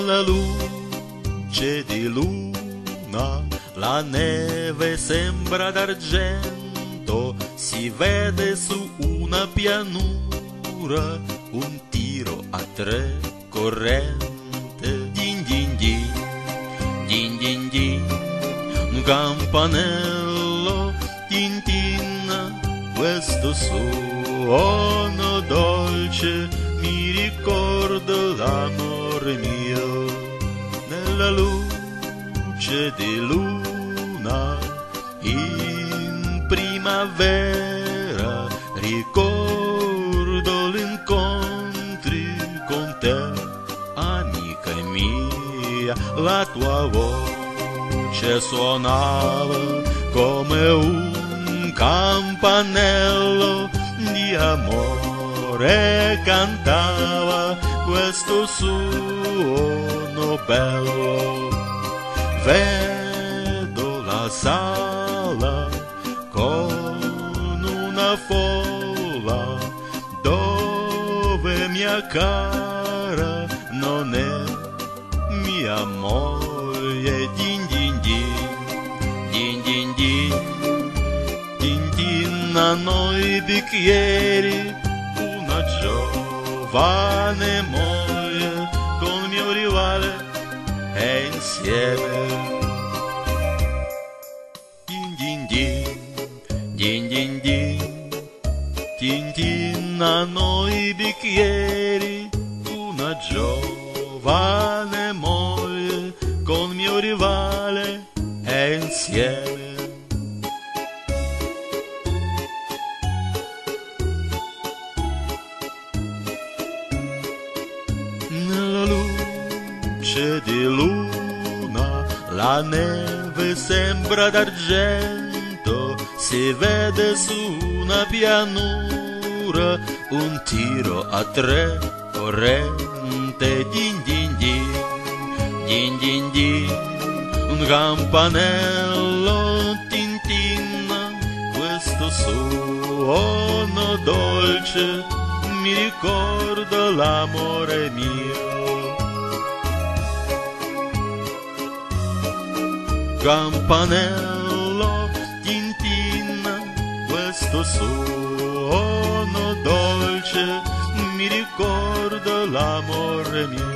Nella luce di luna la neve sembra d'argento, si vede su una pianura un tiro a tre corrente. Din din din, din din din, un campanello tintinna, questo suono dolce mi ricorda l'amore mio. Nella luce di luna in primavera ricordo gli incontri con te, amica mia. La tua voce suonava come un campanello di amore, cantava questo suono bello. Vedo la sala con una folla dove mia cara non è mia moglie. Din din din, din din din, tintinnano i bicchieri, una giovane moglie con mio rivale è insieme. Din din din, din din din, tintinnano i bicchieri, una giovane moglie con mio rivale è insieme. Nella luce di luna la neve sembra d'argento, si vede su una pianura un tiro a tre corrente. Din din din, din din din, un campanello tintinna, questo suono dolce mi ricorda l'amore mio. Campanello tintinna, questo suono dolce mi ricorda l'amore mio.